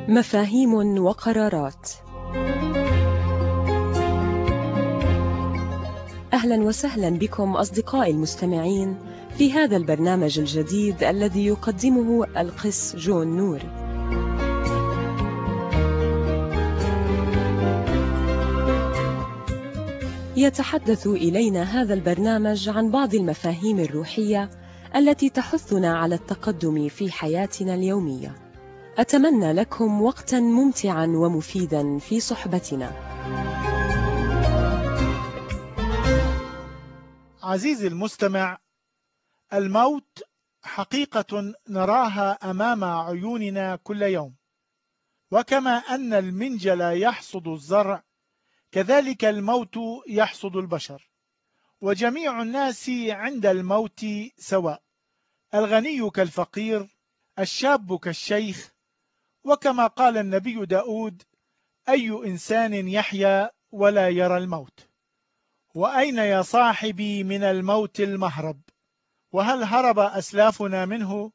مفاهيم وقرارات. أهلا وسهلا بكم أصدقائي المستمعين في هذا البرنامج الجديد الذي يقدمه القس جون نور. يتحدث إلينا هذا البرنامج عن بعض المفاهيم الروحية التي تحثنا على التقدم في حياتنا اليومية. أتمنى لكم وقتا ممتعا ومفيدا في صحبتنا. عزيزي المستمع، الموت حقيقة نراها أمام عيوننا كل يوم، وكما أن المنجل يحصد الزرع كذلك الموت يحصد البشر، وجميع الناس عند الموت سواء، الغني كالفقير، الشاب كالشيخ، وكما قال النبي داود: أي إنسان يحيا ولا يرى الموت؟ وأين يا صاحبي من الموت المهرب؟ وهل هرب أسلافنا منه؟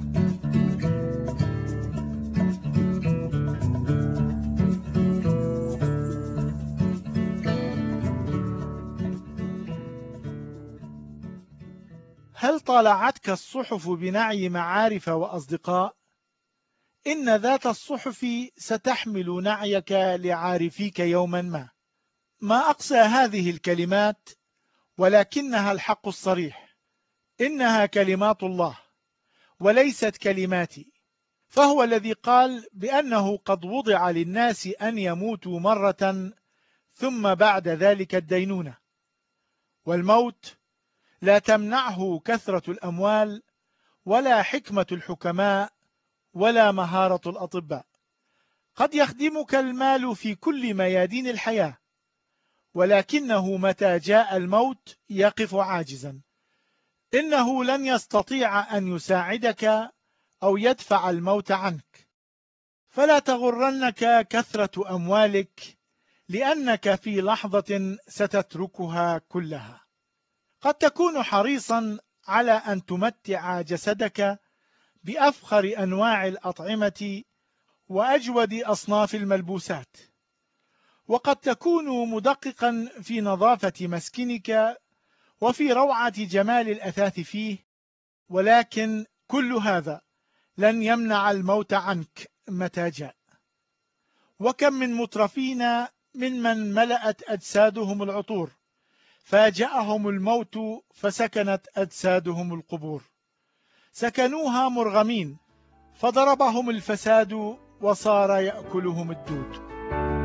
هل طالعتك الصحف بنعي معارف وأصدقاء؟ إن ذات الصحف ستحمل نعيك لعارفيك يوما ما. ما أقصى هذه الكلمات، ولكنها الحق الصريح، إنها كلمات الله وليست كلماتي، فهو الذي قال بأنه قد وضع للناس أن يموتوا مرة ثم بعد ذلك الدينونة. والموت لا تمنعه كثرة الأموال ولا حكمة الحكماء ولا مهارة الأطباء. قد يخدمك المال في كل ميادين الحياة، ولكنه متى جاء الموت يقف عاجزا. إنه لن يستطيع أن يساعدك أو يدفع الموت عنك. فلا تغرنك كثرة أموالك، لأنك في لحظة ستتركها كلها. قد تكون حريصا على أن تمتع جسدك بأفخر أنواع الأطعمة وأجود أصناف الملبوسات، وقد تكون مدققا في نظافة مسكنك وفي روعة جمال الأثاث فيه، ولكن كل هذا لن يمنع الموت عنك متى جاء. وكم من مترفين ممن ملأت أجسادهم العطور فاجأهم الموت فسكنت أجسادهم القبور، سكنوها مرغمين فضربهم الفساد وصار يأكلهم الدود.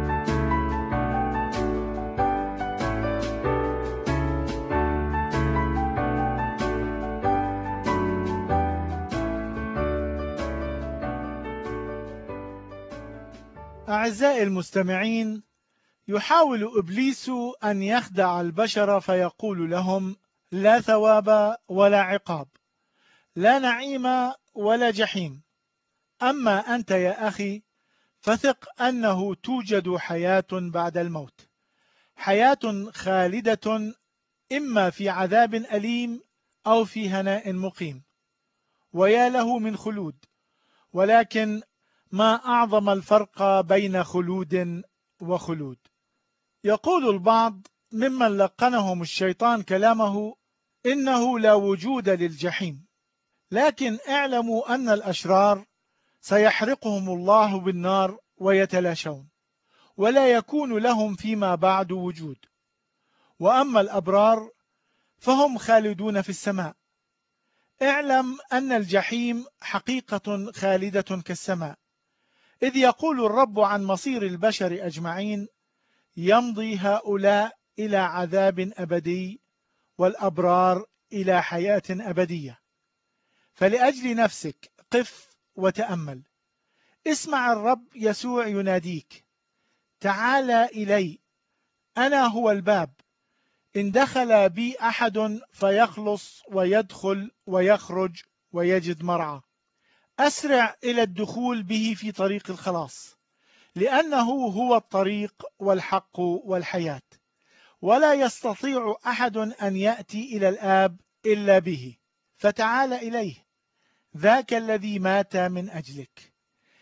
أعزائي المستمعين، يحاول إبليس أن يخدع البشر فيقول لهم: لا ثواب ولا عقاب، لا نعيم ولا جحيم. أما أنت يا أخي فثق أنه توجد حياة بعد الموت، حياة خالدة، إما في عذاب أليم أو في هناء مقيم. ويا له من خلود، ولكن ما أعظم الفرق بين خلود وخلود. يقول البعض ممن لقنهم الشيطان كلامه إنه لا وجود للجحيم، لكن اعلموا أن الأشرار سيحرقهم الله بالنار ويتلاشون، ولا يكون لهم فيما بعد وجود. وأما الأبرار فهم خالدون في السماء. اعلم أن الجحيم حقيقة خالدة كالسماء، إذ يقول الرب عن مصير البشر أجمعين: يمضي هؤلاء إلى عذاب أبدي والأبرار إلى حياة أبدية. فلأجل نفسك قف وتأمل، اسمع الرب يسوع يناديك: تعال إلي، أنا هو الباب، إن دخل بي أحد فيخلص ويدخل ويخرج ويجد مرعى. أسرع إلى الدخول به في طريق الخلاص، لأنه هو الطريق والحق والحياة، ولا يستطيع أحد أن يأتي إلى الآب إلا به. فتعال إليه، ذاك الذي مات من أجلك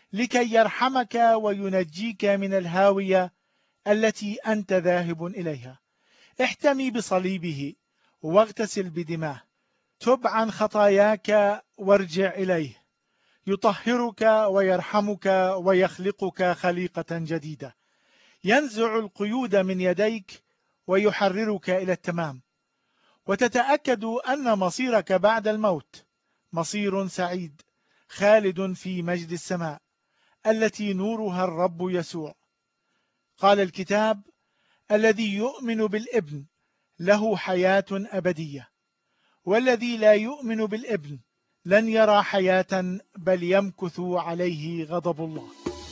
لكي يرحمك وينجيك من الهاوية التي أنت ذاهب إليها. احتمي بصليبه واغتسل بدماه، تب عن خطاياك وارجع إليه، يطهرك ويرحمك ويخلقك خليقة جديدة، ينزع القيود من يديك ويحررك إلى التمام، وتتأكد أن مصيرك بعد الموت مصير سعيد خالد في مجد السماء التي نورها الرب يسوع. قال الكتاب: الذي يؤمن بالابن له حياة أبدية، والذي لا يؤمن بالابن لن يرى حياة بل يمكث عليه غضب الله.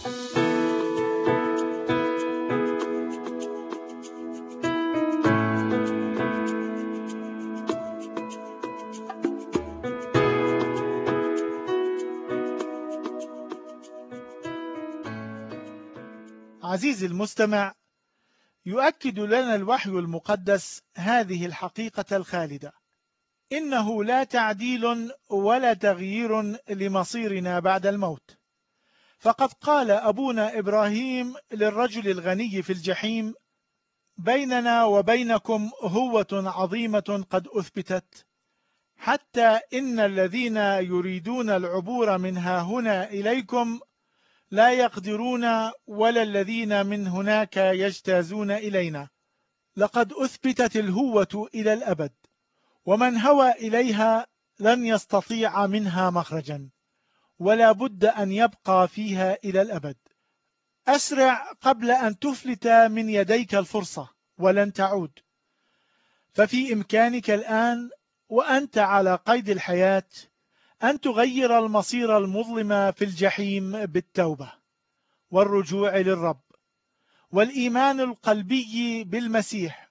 عزيزي المستمع، يؤكد لنا الوحي المقدس هذه الحقيقة الخالدة: إنه لا تعديل ولا تغيير لمصيرنا بعد الموت. فقد قال أبونا إبراهيم للرجل الغني في الجحيم: بيننا وبينكم هوة عظيمة قد أثبتت، حتى إن الذين يريدون العبور منها هنا إليكم لا يقدرون، ولا الذين من هناك يجتازون إلينا. لقد أثبتت الهوة إلى الأبد، ومن هوى إليها لن يستطيع منها مخرجا، ولا بد أن يبقى فيها إلى الأبد. أسرع قبل أن تفلت من يديك الفرصة ولن تعود. ففي إمكانك الآن وأنت على قيد الحياة أن تغير المصير المظلم في الجحيم بالتوبة والرجوع للرب والإيمان القلبي بالمسيح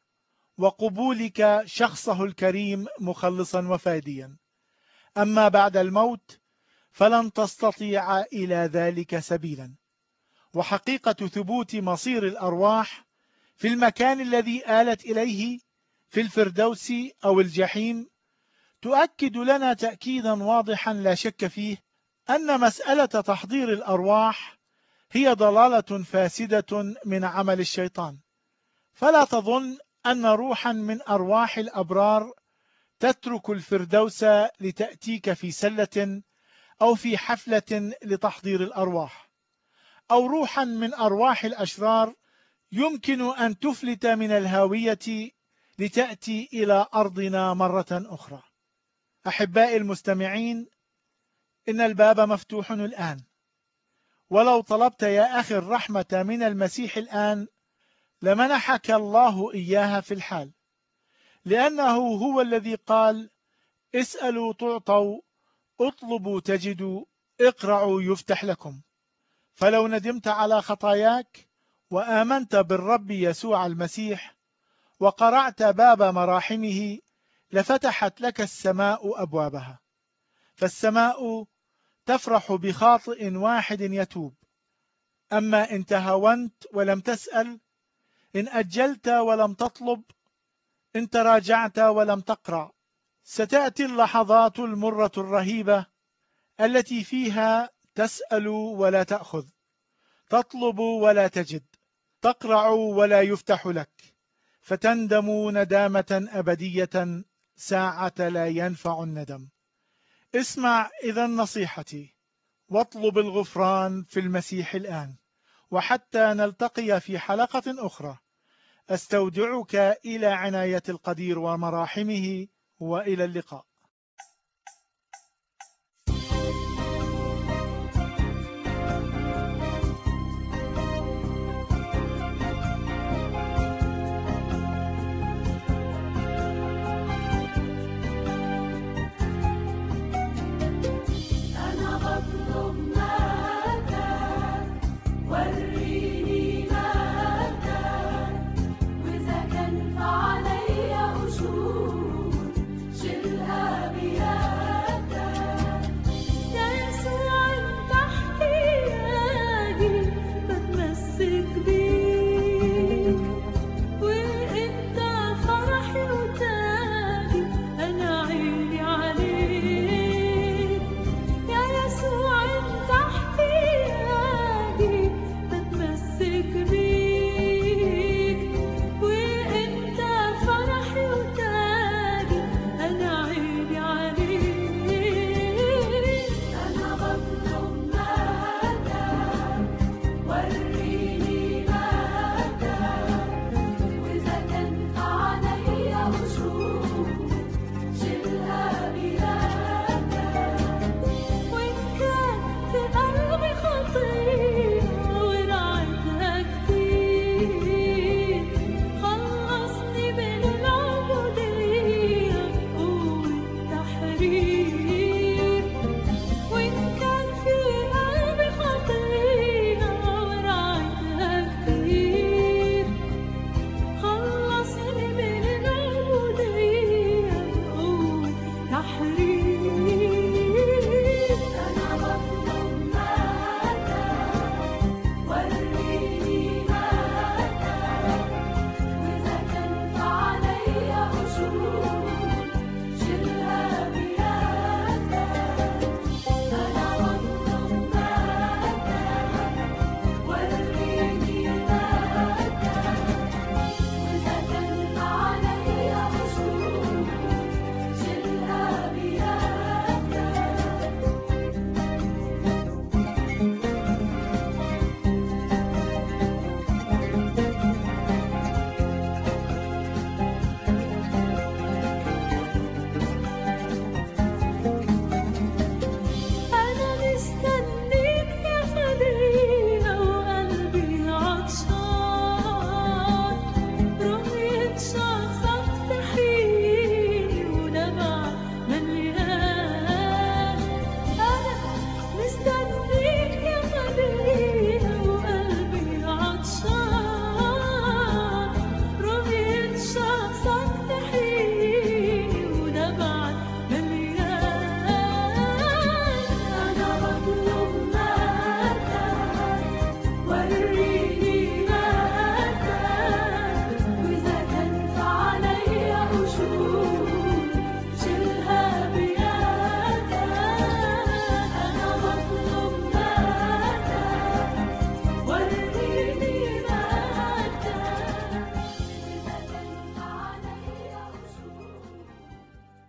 وقبولك شخصه الكريم مخلصا وفاديا. أما بعد الموت فلن تستطيع إلى ذلك سبيلا. وحقيقة ثبوت مصير الأرواح في المكان الذي آلت إليه في الفردوس أو الجحيم تؤكد لنا تأكيدا واضحا لا شك فيه أن مسألة تحضير الأرواح هي ضلالة فاسدة من عمل الشيطان. فلا تظن أن روحا من أرواح الأبرار تترك الفردوس لتأتيك في سلة أو في حفلة لتحضير الأرواح، أو روحا من أرواح الأشرار يمكن أن تفلت من الهاوية لتأتي إلى أرضنا مرة أخرى. أحبائي المستمعين، إن الباب مفتوح الآن، ولو طلبت يا أخي الرحمة من المسيح الآن لمنحك الله إياها في الحال، لأنه هو الذي قال: اسألوا تعطوا، اطلبوا تجدوا، اقرعوا يفتح لكم. فلو ندمت على خطاياك وآمنت بالرب يسوع المسيح وقرعت باب مراحمه لفتحت لك السماء أبوابها. فالسماء تفرح بخاطئ واحد يتوب. أما إن تهاونت ولم تسأل، إن أجلت ولم تطلب، إن تراجعت ولم تقرع، ستأتي اللحظات المرة الرهيبة التي فيها تسأل ولا تأخذ، تطلب ولا تجد، تقرع ولا يفتح لك، فتندم ندامة أبدية ساعة لا ينفع الندم. اسمع إذا نصيحتي، واطلب الغفران في المسيح الآن. وحتى نلتقي في حلقة أخرى، أستودعك إلى عناية القدير ومراحمه، وإلى اللقاء. وإذا كان فعلي أجور شلها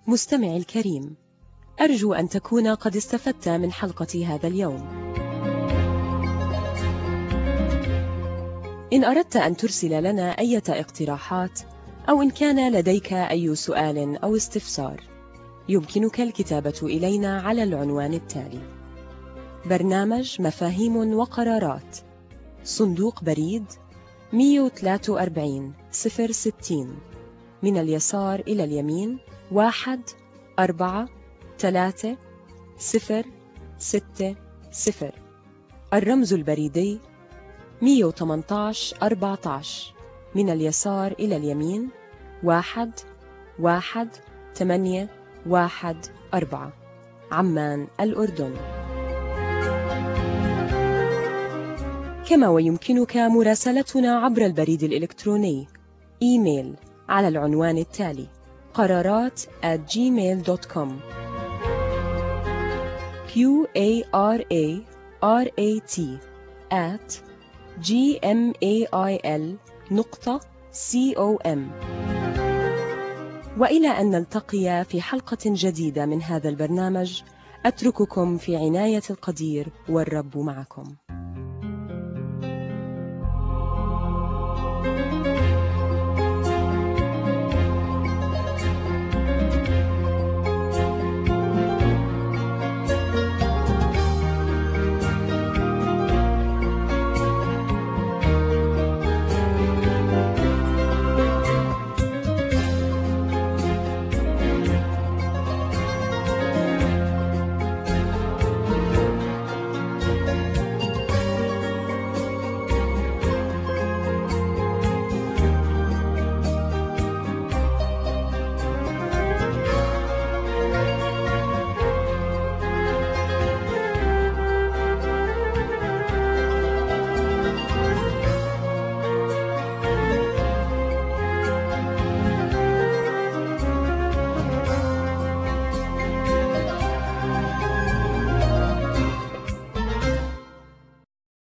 مستمعي الكريم، أرجو أن تكون قد استفدت من حلقة هذا اليوم. إن أردت أن ترسل لنا أي اقتراحات أو إن كان لديك أي سؤال أو استفسار، يمكنك الكتابة إلينا على العنوان التالي: برنامج مفاهيم وقرارات، صندوق بريد 143 060، من اليسار إلى اليمين 14360. الرمز البريدي 118 14، من اليسار إلى اليمين 11814، عمان الأردن. كما ويمكنك مراسلتنا عبر البريد الإلكتروني إيميل على العنوان التالي: قرارات@gmail.com QARARAT@gmail.com. وإلى أن نلتقي في حلقة جديدة من هذا البرنامج، أترككم في عناية القدير والرب معكم.